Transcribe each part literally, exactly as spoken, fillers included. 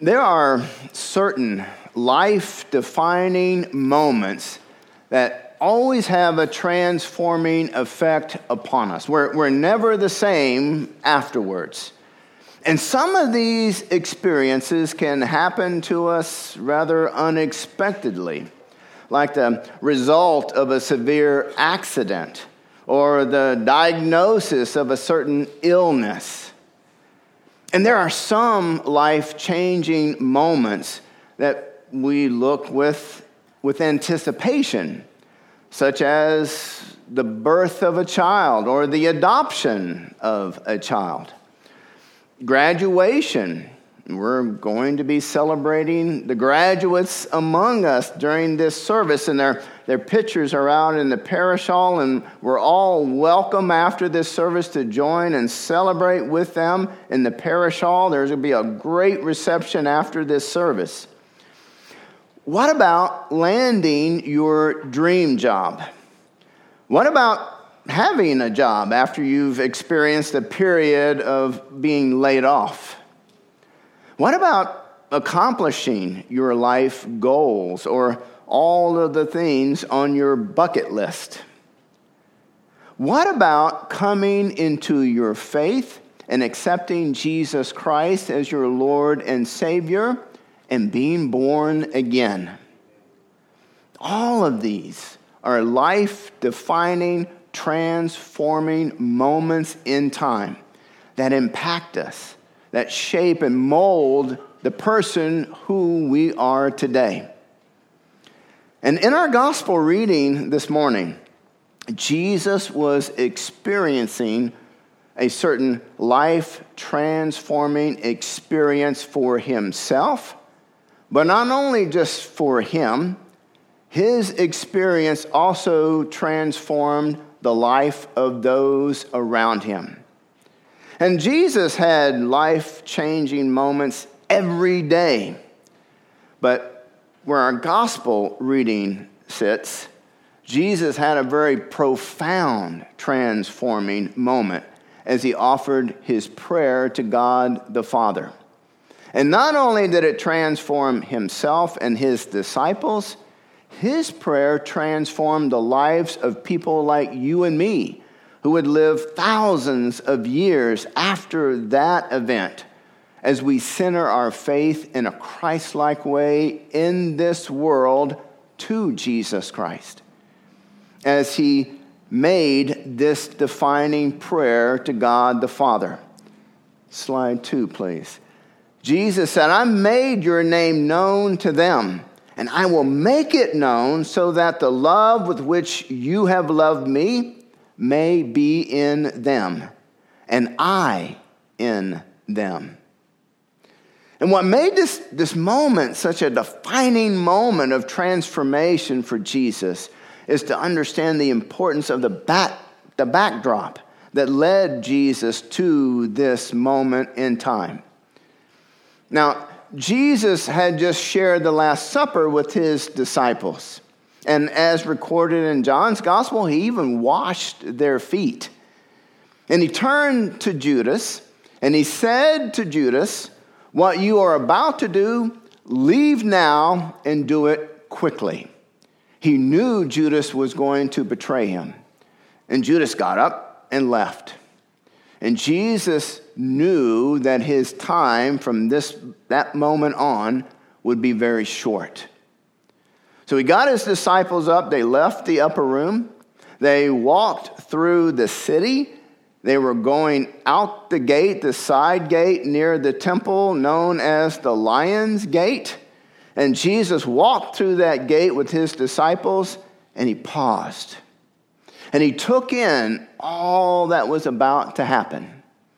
There are certain life-defining moments that always have a transforming effect upon us. We're, we're never the same afterwards. And some of these experiences can happen to us rather unexpectedly, like the result of a severe accident or the diagnosis of a certain illness. And there are some life-changing moments that we look with, with anticipation, such as the birth of a child or the adoption of a child. Graduation. We're going to be celebrating the graduates among us during this service, and their, their pictures are out in the parish hall, and we're all welcome after this service to join and celebrate with them in the parish hall. There's going to be a great reception after this service. What about landing your dream job? What about having a job after you've experienced a period of being laid off? What about accomplishing your life goals or all of the things on your bucket list? What about coming into your faith and accepting Jesus Christ as your Lord and Savior and being born again? All of these are life-defining, transforming moments in time that impact us, that shape and mold the person who we are today. And in our gospel reading this morning, Jesus was experiencing a certain life-transforming experience for himself, but not only just for him, his experience also transformed the life of those around him. And Jesus had life-changing moments every day. But where our gospel reading sits, Jesus had a very profound transforming moment as he offered his prayer to God the Father. And not only did it transform himself and his disciples, his prayer transformed the lives of people like you and me, who would live thousands of years after that event as we center our faith in a Christ-like way in this world to Jesus Christ. As he made this defining prayer to God the Father. Slide two, please. Jesus said, "I made your name known to them, and I will make it known so that the love with which you have loved me may be in them, and I in them." And what made this, this moment such a defining moment of transformation for Jesus is to understand the importance of the back, the backdrop that led Jesus to this moment in time. Now, Jesus had just shared the Last Supper with his disciples. And as recorded in John's gospel, he even washed their feet. And he turned to Judas, and he said to Judas, "What you are about to do, leave now and do it quickly." He knew Judas was going to betray him. And Judas got up and left. And Jesus knew that his time from this that moment on would be very short. So he got his disciples up. They left the upper room. They walked through the city. They were going out the gate, the side gate near the temple known as the Lion's Gate. And Jesus walked through that gate with his disciples, and he paused. And he took in all that was about to happen.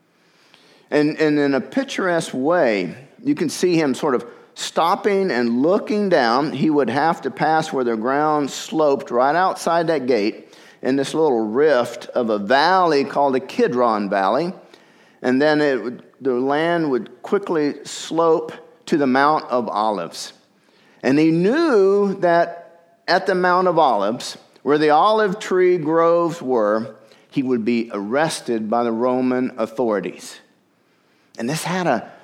And, and in a picturesque way, you can see him sort of stopping and looking down. He would have to pass where the ground sloped right outside that gate in this little rift of a valley called the Kidron Valley. And then it would, the land would quickly slope to the Mount of Olives. And he knew that at the Mount of Olives, where the olive tree groves were, he would be arrested by the Roman authorities. And this had a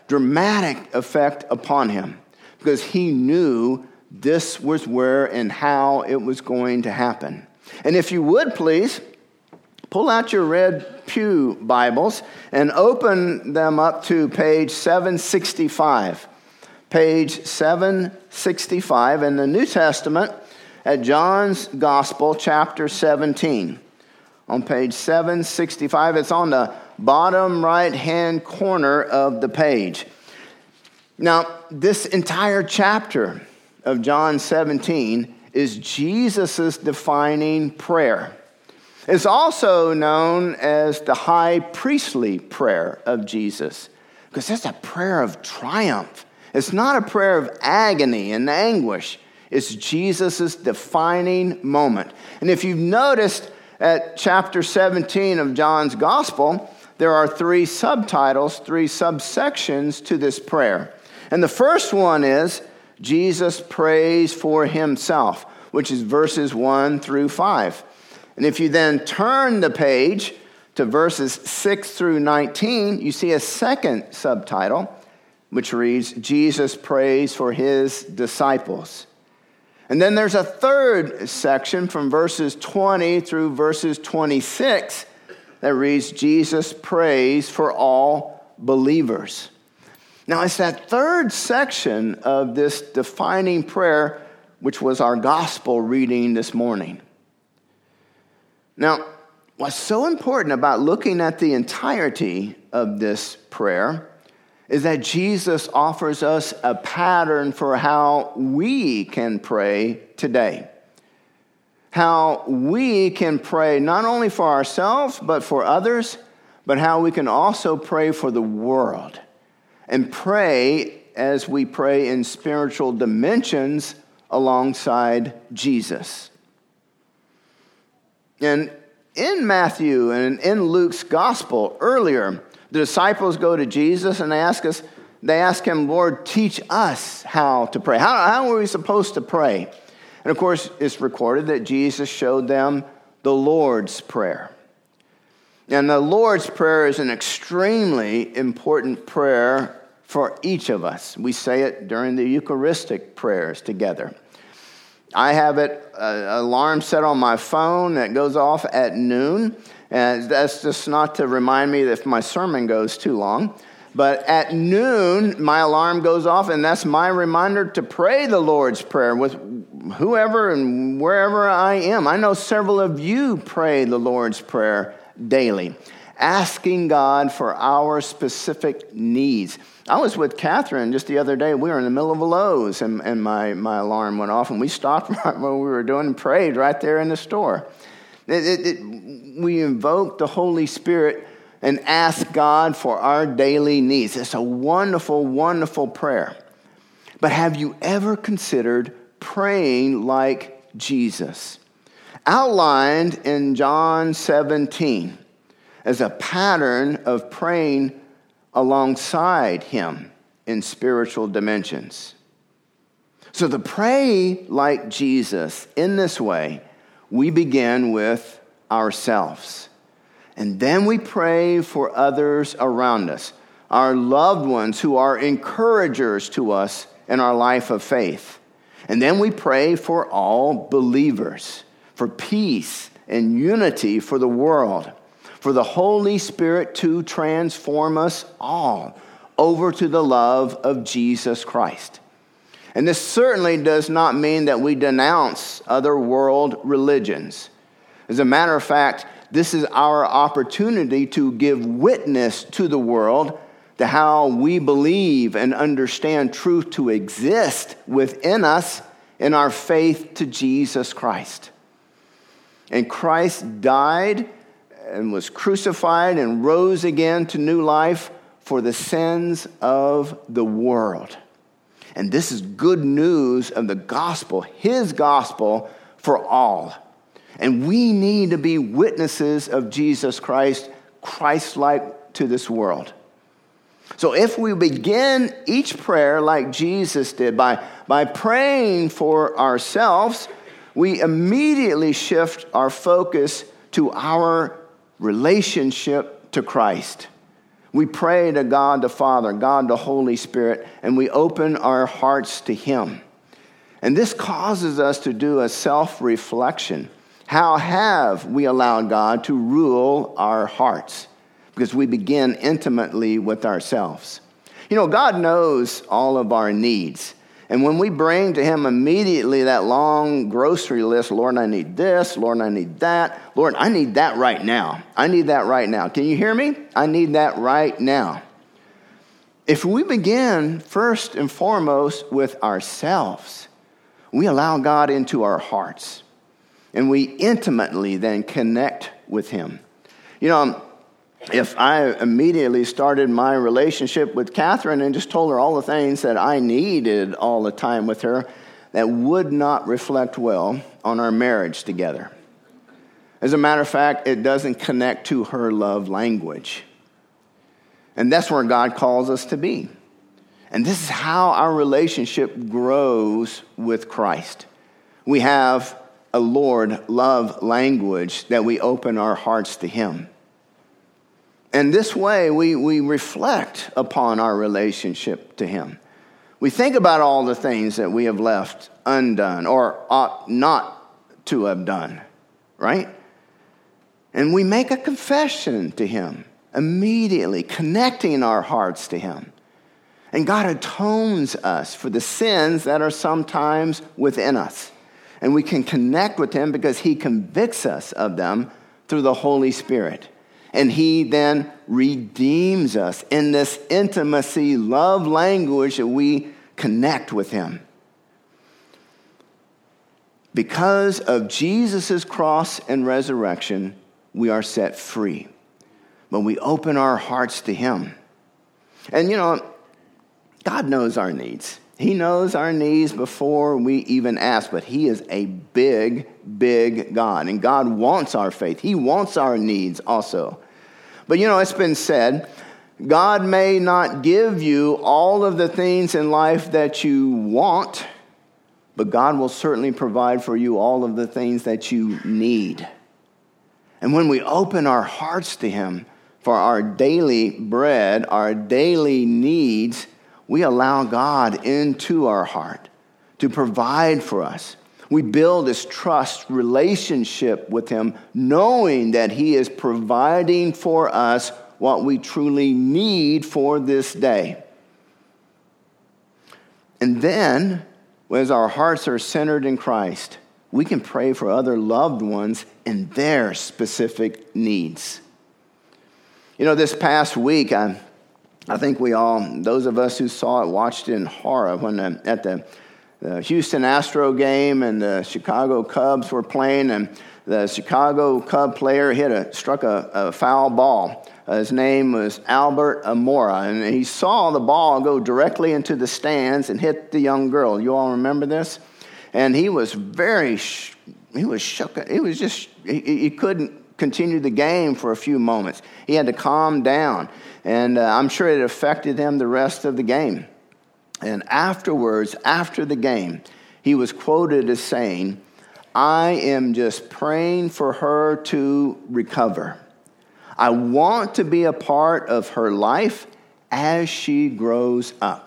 dramatic effect upon him because he knew this was where and how it was going to happen. And if you would please, pull out your red pew Bibles and open them up to page seven sixty-five. Page seven sixty-five in the New Testament at John's Gospel, chapter seventeen. On page seven sixty-five, it's on the bottom right-hand corner of the page. Now, this entire chapter of John seventeen is Jesus' defining prayer. It's also known as the high priestly prayer of Jesus, because it's a prayer of triumph. It's not a prayer of agony and anguish. It's Jesus' defining moment. And if you've noticed at chapter seventeen of John's Gospel, there are three subtitles, three subsections to this prayer. And the first one is Jesus prays for himself, which is verses one through five. And if you then turn the page to verses six through nineteen, you see a second subtitle, which reads, Jesus prays for his disciples. And then there's a third section from verses twenty through verses twenty-six that reads, Jesus prays for all believers. Now, it's that third section of this defining prayer, which was our gospel reading this morning. Now, what's so important about looking at the entirety of this prayer is that Jesus offers us a pattern for how we can pray today. How we can pray not only for ourselves, but for others, but how we can also pray for the world. And pray as we pray in spiritual dimensions alongside Jesus. And in Matthew and in Luke's gospel earlier, the disciples go to Jesus and they ask us, they ask him, Lord, teach us how to pray. How, how are we supposed to pray? And of course, it's recorded that Jesus showed them the Lord's Prayer. And the Lord's Prayer is an extremely important prayer for each of us. We say it during the Eucharistic prayers together. I have it, an alarm set on my phone that goes off at noon. And that's just not to remind me that if my sermon goes too long. But at noon, my alarm goes off, and that's my reminder to pray the Lord's Prayer with whoever and wherever I am. I know several of you pray the Lord's Prayer daily, asking God for our specific needs. I was with Catherine just the other day. We were in the middle of a Lowe's, and, and my, my alarm went off, and we stopped right what we were doing and prayed right there in the store. It, it, it, we invoke the Holy Spirit and ask God for our daily needs. It's a wonderful, wonderful prayer. But have you ever considered praying like Jesus? Outlined in John seventeen as a pattern of praying alongside him in spiritual dimensions. So to pray like Jesus in this way, we begin with ourselves. And then we pray for others around us, our loved ones who are encouragers to us in our life of faith. And then we pray for all believers, for peace and unity for the world, for the Holy Spirit to transform us all over to the love of Jesus Christ. And this certainly does not mean that we denounce other world religions. As a matter of fact, this is our opportunity to give witness to the world to how we believe and understand truth to exist within us in our faith to Jesus Christ. And Christ died and was crucified and rose again to new life for the sins of the world. And this is good news of the gospel, his gospel for all. And we need to be witnesses of Jesus Christ, Christ-like to this world. So if we begin each prayer like Jesus did, by, by praying for ourselves, we immediately shift our focus to our relationship to Christ. We pray to God the Father, God the Holy Spirit, and we open our hearts to him. And this causes us to do a self-reflection. How have we allowed God to rule our hearts? Because we begin intimately with ourselves. You know, God knows all of our needs. And when we bring to him immediately that long grocery list, Lord, I need this, Lord, I need that, Lord, I need that right now. I need that right now. Can you hear me? I need that right now. If we begin first and foremost with ourselves, we allow God into our hearts. And we intimately then connect with him. You know, if I immediately started my relationship with Catherine and just told her all the things that I needed all the time with her, that would not reflect well on our marriage together. As a matter of fact, it doesn't connect to her love language. And that's where God calls us to be. And this is how our relationship grows with Christ. We have a Lord love language that we open our hearts to him. And this way, we, we reflect upon our relationship to him. We think about all the things that we have left undone or ought not to have done, right? And we make a confession to him immediately, connecting our hearts to him. And God atones us for the sins that are sometimes within us. And we can connect with him because he convicts us of them through the Holy Spirit. And he then redeems us in this intimacy, love language that we connect with him. Because of Jesus' cross and resurrection, we are set free. When we open our hearts to him. And you know, God knows our needs. He knows our needs before we even ask, but he is a big, big God. And God wants our faith. He wants our needs also. But you know, it's been said, God may not give you all of the things in life that you want, but God will certainly provide for you all of the things that you need. And when we open our hearts to him for our daily bread, our daily needs, we allow God into our heart to provide for us. We build this trust relationship with him, knowing that he is providing for us what we truly need for this day. And then, as our hearts are centered in Christ, we can pray for other loved ones and their specific needs. You know, this past week, I, I think we all, those of us who saw it, watched it in horror when uh, at the, the Houston Astro game and the Chicago Cubs were playing, and the Chicago Cub player hit a struck a, a foul ball. Uh, his name was Albert Amora, and he saw the ball go directly into the stands and hit the young girl. You all remember this? And he was very, sh- he was shook. He was just, he, he couldn't continue the game for a few moments. He had to calm down, and uh, I'm sure it affected him the rest of the game. And afterwards, after the game, he was quoted as saying, "I am just praying for her to recover. I want to be a part of her life as she grows up."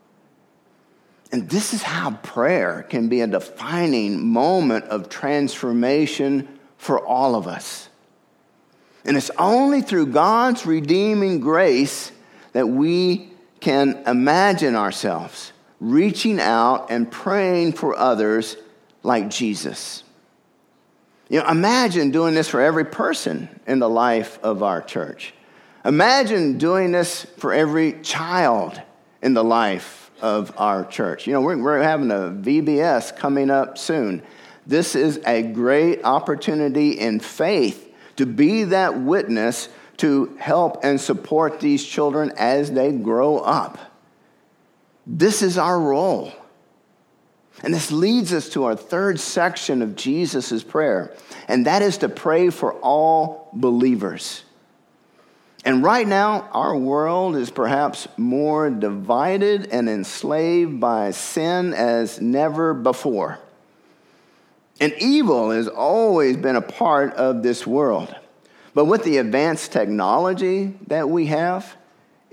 And this is how prayer can be a defining moment of transformation for all of us. And it's only through God's redeeming grace that we can imagine ourselves reaching out and praying for others like Jesus. You know, imagine doing this for every person in the life of our church. Imagine doing this for every child in the life of our church. You know, we're, we're having a V B S coming up soon. This is a great opportunity in faith to be that witness to help and support these children as they grow up. This is our role. And this leads us to our third section of Jesus' prayer, and that is to pray for all believers. And right now, our world is perhaps more divided and enslaved by sin as never before. And evil has always been a part of this world. But with the advanced technology that we have,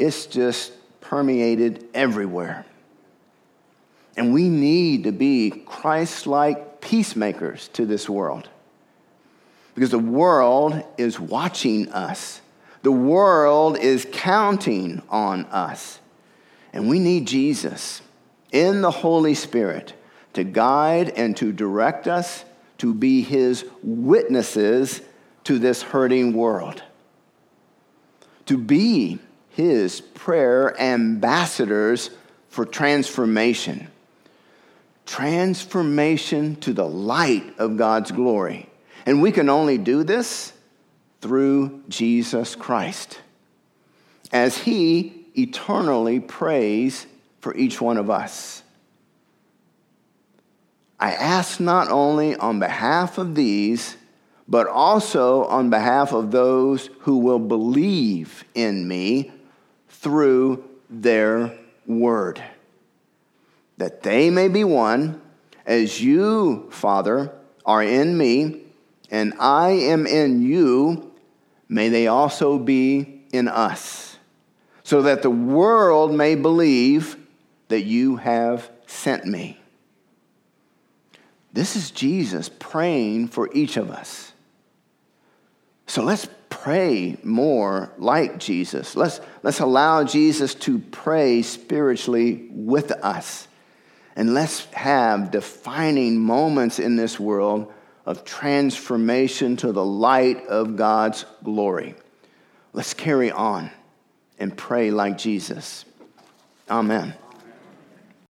it's just permeated everywhere. And we need to be Christ-like peacemakers to this world. Because the world is watching us. The world is counting on us. And we need Jesus in the Holy Spirit to guide and to direct us to be his witnesses to this hurting world. To be his prayer ambassadors for transformation. Transformation to the light of God's glory. And we can only do this through Jesus Christ, as he eternally prays for each one of us. I ask not only on behalf of these, but also on behalf of those who will believe in me through their word, that they may be one, as you, Father, are in me, and I am in you, may they also be in us, so that the world may believe that you have sent me. This is Jesus praying for each of us. So let's pray more like Jesus. Let's, let's allow Jesus to pray spiritually with us. And let's have defining moments in this world of transformation to the light of God's glory. Let's carry on and pray like Jesus. Amen.